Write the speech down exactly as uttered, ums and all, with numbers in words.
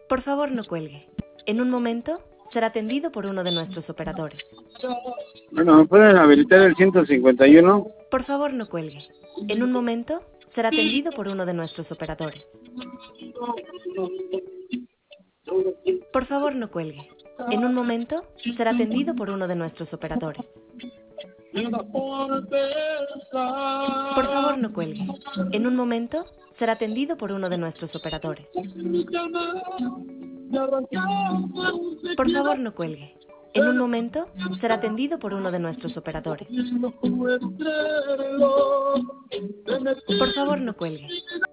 Por favor, no cuelgue. En un momento será atendido por uno de nuestros operadores. Bueno, ¿me pueden habilitar el ciento cincuenta y uno? Por favor, no cuelgue. En un momento será atendido por uno de nuestros operadores. Por favor, no cuelgue. En un momento será atendido por uno de nuestros operadores. Por favor, no cuelgue. En un momento será atendido por uno de nuestros operadores. Por favor, no cuelgue. En un momento será atendido por uno de nuestros operadores. Por favor, no cuelgue.